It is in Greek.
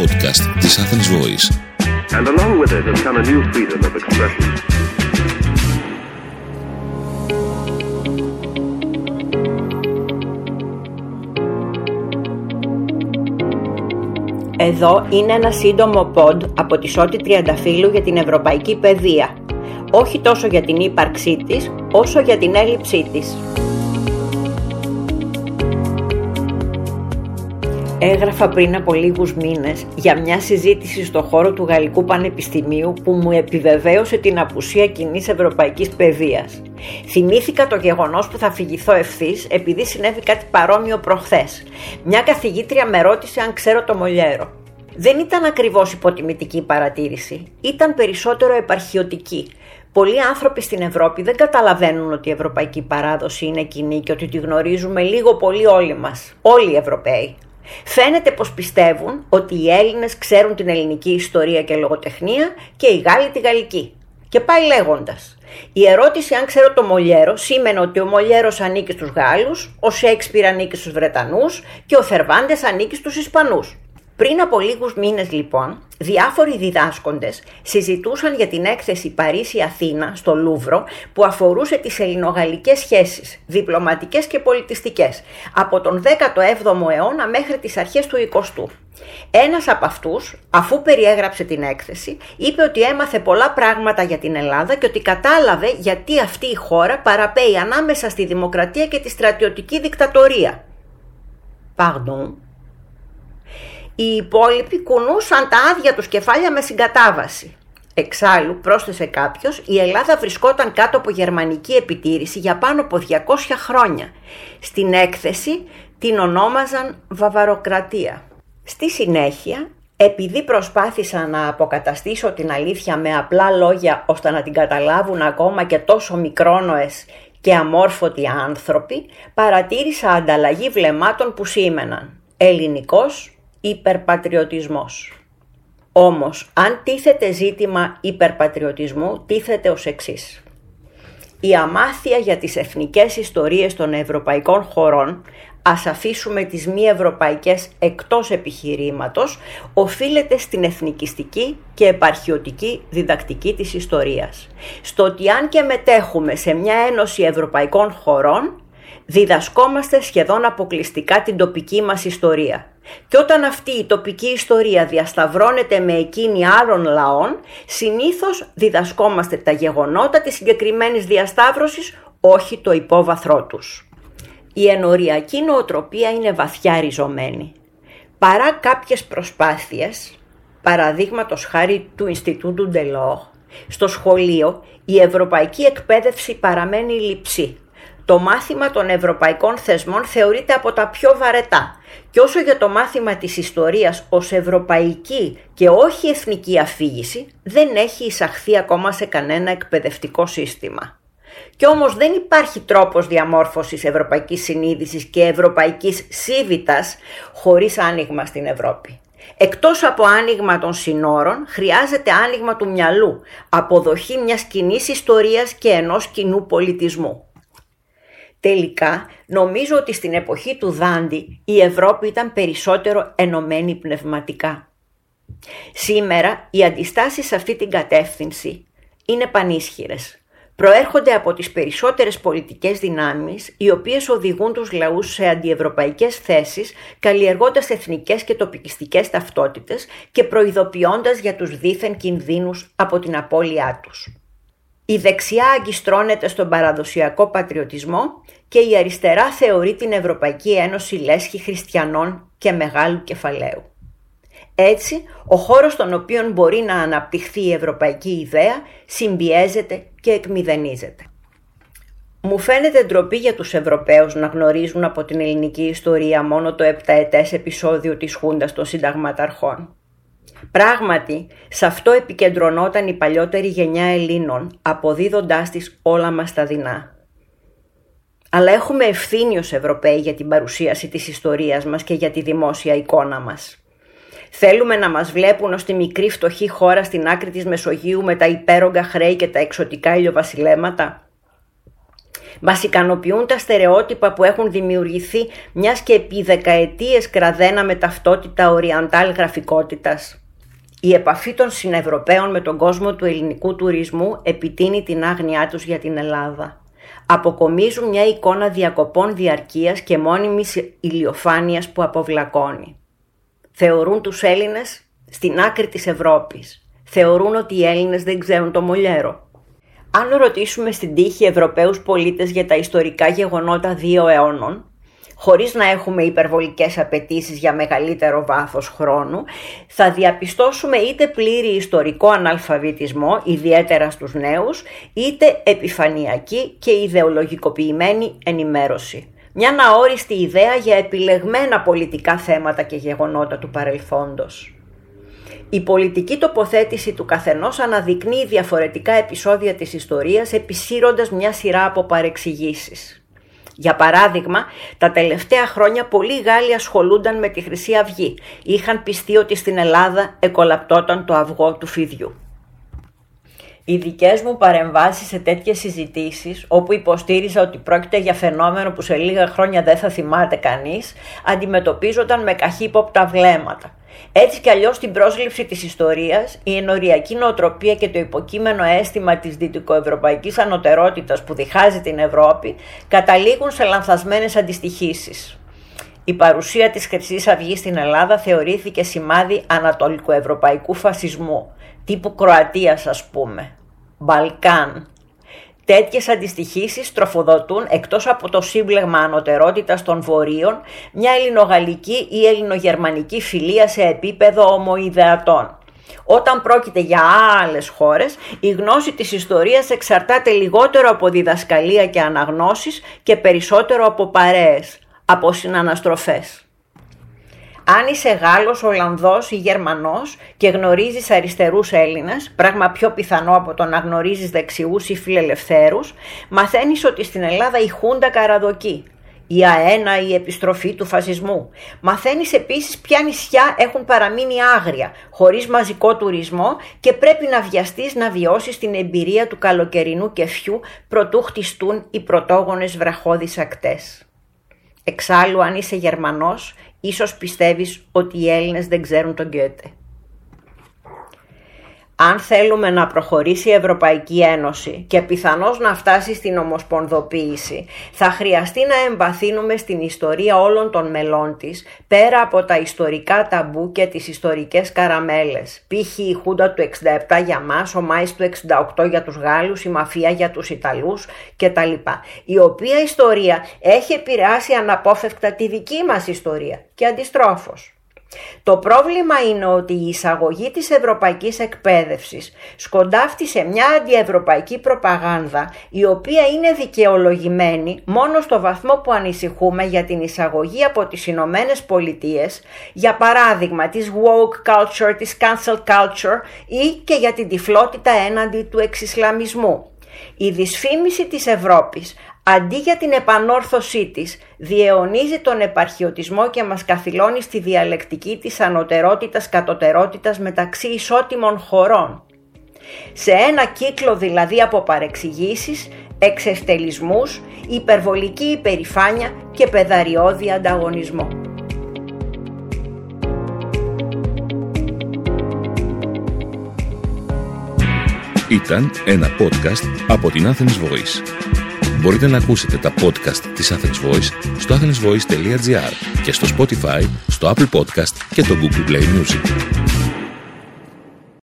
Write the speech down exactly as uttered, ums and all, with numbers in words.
podcast της Athens Voice. And along with it has come a new freedom of expression. Εδώ είναι ένα σύντομο pod από τη Σώτη Τριανταφύλλου για την ευρωπαϊκή παιδεία. Όχι τόσο για την ύπαρξή της, όσο για την έλλειψή της. Έγραφα πριν από λίγους μήνες για μια συζήτηση στο χώρο του Γαλλικού Πανεπιστημίου που μου επιβεβαίωσε την απουσία κοινής ευρωπαϊκής παιδείας. Θυμήθηκα το γεγονός που θα φυγηθώ ευθύς επειδή συνέβη κάτι παρόμοιο προχθές. Μια καθηγήτρια με ρώτησε αν ξέρω το Μολιέρο. Δεν ήταν ακριβώς υποτιμητική παρατήρηση, ήταν περισσότερο επαρχιωτική. Πολλοί άνθρωποι στην Ευρώπη δεν καταλαβαίνουν ότι η ευρωπαϊκή παράδοση είναι κοινή και ότι τη γνωρίζουμε λίγο πολύ όλοι μας, όλοι οι Ευρωπαίοι. Φαίνεται πως πιστεύουν ότι οι Έλληνες ξέρουν την ελληνική ιστορία και λογοτεχνία και οι Γάλλοι τη γαλλική. Και πάει λέγοντας. Η ερώτηση αν ξέρω το Μολιέρο σήμαινε ότι ο Μολιέρος ανήκει στους Γάλλους, ο Σέιξπιρ ανήκει στους Βρετανούς και ο Θερβάντες ανήκει στους Ισπανούς. Πριν από λίγους μήνες λοιπόν, διάφοροι διδάσκοντες συζητούσαν για την έκθεση Παρίσι-Αθήνα στο Λούβρο που αφορούσε τις ελληνογαλλικές σχέσεις, διπλωματικές και πολιτιστικές, από τον δέκατο έβδομο αιώνα μέχρι τις αρχές του εικοστού. Ένας από αυτούς, αφού περιέγραψε την έκθεση, είπε ότι έμαθε πολλά πράγματα για την Ελλάδα και ότι κατάλαβε γιατί αυτή η χώρα παραπέει ανάμεσα στη δημοκρατία και τη στρατιωτική δικτατορία. Pardon. Οι υπόλοιποι κουνούσαν τα άδεια τους κεφάλια με συγκατάβαση. Εξάλλου, πρόσθεσε κάποιος, η Ελλάδα βρισκόταν κάτω από γερμανική επιτήρηση για πάνω από διακόσια χρόνια. Στην έκθεση την ονόμαζαν Βαβαροκρατία. Στη συνέχεια, επειδή προσπάθησα να αποκαταστήσω την αλήθεια με απλά λόγια ώστε να την καταλάβουν ακόμα και τόσο μικρόνοες και αμόρφωτοι άνθρωποι, παρατήρησα ανταλλαγή βλεμμάτων που σήμαιναν ελληνικός υπερπατριωτισμός. Όμως, αν τίθεται ζήτημα υπερπατριωτισμού, τίθεται ως εξής. Η αμάθεια για τις εθνικές ιστορίες των ευρωπαϊκών χωρών, ας αφήσουμε τις μη ευρωπαϊκές εκτός επιχειρήματος, οφείλεται στην εθνικιστική και επαρχιωτική διδακτική της ιστορίας. Στο ότι αν και μετέχουμε σε μια ένωση ευρωπαϊκών χωρών, διδασκόμαστε σχεδόν αποκλειστικά την τοπική μας ιστορία. Και όταν αυτή η τοπική ιστορία διασταυρώνεται με εκείνη άλλων λαών, συνήθως διδασκόμαστε τα γεγονότα της συγκεκριμένης διασταύρωσης, όχι το υπόβαθρό τους. Η ενοριακή νοοτροπία είναι βαθιά ριζωμένη. Παρά κάποιες προσπάθειες, παραδείγματος χάρη του Ινστιτούτου Ντελόρ, στο σχολείο η ευρωπαϊκή εκπαίδευση παραμένει λειψή. Το μάθημα των ευρωπαϊκών θεσμών θεωρείται από τα πιο βαρετά και όσο για το μάθημα της ιστορίας ως ευρωπαϊκή και όχι εθνική αφήγηση δεν έχει εισαχθεί ακόμα σε κανένα εκπαιδευτικό σύστημα. Κι όμως δεν υπάρχει τρόπος διαμόρφωσης ευρωπαϊκής συνείδησης και ευρωπαϊκής σίβητας χωρίς άνοιγμα στην Ευρώπη. Εκτός από άνοιγμα των συνόρων, χρειάζεται άνοιγμα του μυαλού, αποδοχή μιας κοινής ιστορίας και ενός κοινού πολιτισμού. Τελικά, νομίζω ότι στην εποχή του Δάντη η Ευρώπη ήταν περισσότερο ενωμένη πνευματικά. Σήμερα οι αντιστάσεις σε αυτή την κατεύθυνση είναι πανίσχυρες. Προέρχονται από τις περισσότερες πολιτικές δυνάμεις, οι οποίες οδηγούν τους λαούς σε αντιευρωπαϊκές θέσεις, καλλιεργώντας εθνικές και τοπικιστικές ταυτότητες και προειδοποιώντας για τους δίθεν κινδύνους από την απώλειά τους. Η δεξιά αγκιστρώνεται στον παραδοσιακό πατριωτισμό και η αριστερά θεωρεί την Ευρωπαϊκή Ένωση λέσχη χριστιανών και μεγάλου κεφαλαίου. Έτσι, ο χώρος στον οποίο μπορεί να αναπτυχθεί η ευρωπαϊκή ιδέα συμπιέζεται και εκμηδενίζεται. Μου φαίνεται ντροπή για τους Ευρωπαίους να γνωρίζουν από την ελληνική ιστορία μόνο το επταετές επεισόδιο της Χούντας των Συνταγματαρχών. Πράγματι, σε αυτό επικεντρωνόταν η παλιότερη γενιά Ελλήνων, αποδίδοντάς της όλα μας τα δεινά. Αλλά έχουμε ευθύνη ως Ευρωπαίοι για την παρουσίαση της ιστορίας μας και για τη δημόσια εικόνα μας. Θέλουμε να μας βλέπουν ως τη μικρή φτωχή χώρα στην άκρη της Μεσογείου με τα υπέρογκα χρέη και τα εξωτικά ηλιοβασιλέματα. Μας ικανοποιούν τα στερεότυπα που έχουν δημιουργηθεί, μιας και επί δεκαετίες κραδέναμε ταυτότητα οριαντάλ γραφικότητας. Η επαφή των συνευρωπαίων με τον κόσμο του ελληνικού τουρισμού επιτείνει την άγνοιά τους για την Ελλάδα. Αποκομίζουν μια εικόνα διακοπών διαρκείας και μόνιμης ηλιοφάνειας που αποβλακώνει. Θεωρούν τους Έλληνες στην άκρη της Ευρώπης. Θεωρούν ότι οι Έλληνες δεν ξέρουν το Μολιέρο. Αν ρωτήσουμε στην τύχη Ευρωπαίους πολίτες για τα ιστορικά γεγονότα δύο αιώνων, χωρίς να έχουμε υπερβολικές απαιτήσεις για μεγαλύτερο βάθος χρόνου, θα διαπιστώσουμε είτε πλήρη ιστορικό αναλφαβητισμό, ιδιαίτερα στους νέους, είτε επιφανειακή και ιδεολογικοποιημένη ενημέρωση. Μια αόριστη ιδέα για επιλεγμένα πολιτικά θέματα και γεγονότα του παρελθόντος. Η πολιτική τοποθέτηση του καθενός αναδεικνύει διαφορετικά επεισόδια της ιστορίας, επισύροντας μια σειρά από παρεξηγήσεις. Για παράδειγμα, τα τελευταία χρόνια πολλοί Γάλλοι ασχολούνταν με τη Χρυσή Αυγή. Είχαν πιστεί ότι στην Ελλάδα εκολαπτόταν το αυγό του φιδιού. Οι δικές μου παρεμβάσεις σε τέτοιες συζητήσεις, όπου υποστήριζα ότι πρόκειται για φαινόμενο που σε λίγα χρόνια δεν θα θυμάται κανείς, αντιμετωπίζονταν με καχύποπτα βλέμματα. Έτσι κι αλλιώς στην πρόσληψη της ιστορίας, η ενοριακή νοοτροπία και το υποκείμενο αίσθημα της δυτικοευρωπαϊκής ανωτερότητας που διχάζει την Ευρώπη καταλήγουν σε λανθασμένες αντιστοιχήσεις. Η παρουσία της Χρυσής Αυγής στην Ελλάδα θεωρήθηκε σημάδι ανατολικοευρωπαϊκού φασισμού, τύπου Κροατίας ας πούμε, Μπαλκάν. Τέτοιες αντιστοιχήσεις τροφοδοτούν, εκτός από το σύμπλεγμα ανωτερότητας των βορείων, μια ελληνογαλλική ή ελληνογερμανική φιλία σε επίπεδο ομοειδεατών. Όταν πρόκειται για άλλες χώρες, η γνώση της ιστορίας εξαρτάται λιγότερο από διδασκαλία και αναγνώσεις και περισσότερο από παρέες, από συναναστροφές. Αν είσαι Γάλλος, Ολλανδός ή Γερμανός και γνωρίζεις αριστερούς Έλληνες, πράγμα πιο πιθανό από το να γνωρίζεις δεξιούς ή φιλελευθέρους, μαθαίνεις ότι στην Ελλάδα η Χούντα καραδοκεί, η ΑΕΝΑ η επιστροφή του φασισμού. Μαθαίνεις επίσης ποια νησιά έχουν παραμείνει άγρια, χωρίς μαζικό τουρισμό και πρέπει να βιαστείς να βιώσεις την εμπειρία του καλοκαιρινού κεφιού προτού χτιστούν οι πρωτόγονες βραχώδεις ακτές. Εξάλλου, αν είσαι Γερμανός, ίσως πιστεύεις ότι οι Έλληνες δεν ξέρουν τον Γκέτε. Αν θέλουμε να προχωρήσει η Ευρωπαϊκή Ένωση και πιθανώς να φτάσει στην ομοσπονδοποίηση, θα χρειαστεί να εμβαθύνουμε στην ιστορία όλων των μελών της, πέρα από τα ιστορικά ταμπού και τις ιστορικές καραμέλες. Π.χ. η Χούντα του εξήντα επτά για μας, ο Μάης του εξήντα οκτώ για τους Γάλλους, η μαφία για τους Ιταλούς κτλ. Η οποία ιστορία έχει επηρεάσει αναπόφευκτα τη δική μας ιστορία και αντιστρόφως. Το πρόβλημα είναι ότι η εισαγωγή της ευρωπαϊκής εκπαίδευσης σκοντάφτει σε μια αντιευρωπαϊκή προπαγάνδα, η οποία είναι δικαιολογημένη μόνο στο βαθμό που ανησυχούμε για την εισαγωγή από τις Ηνωμένες Πολιτείες, για παράδειγμα της woke culture, της cancel culture ή και για την τυφλότητα έναντι του εξισλαμισμού. Η δυσφήμιση της Ευρώπης, αντί για την επανόρθωσή της, διαιωνίζει τον επαρχιωτισμό και μας καθυλώνει στη διαλεκτική της ανωτερότητας κατωτερότητας μεταξύ ισότιμων χωρών. Σε ένα κύκλο δηλαδή από παρεξηγήσεις, εξευτελισμούς, υπερβολική υπερηφάνεια και παιδαριώδη ανταγωνισμό. Ήταν ένα podcast από την Athens Voice. Μπορείτε να ακούσετε τα podcast της Athens Voice στο athens voice τελεία gr και στο Spotify, στο Apple Podcast και το Google Play Music.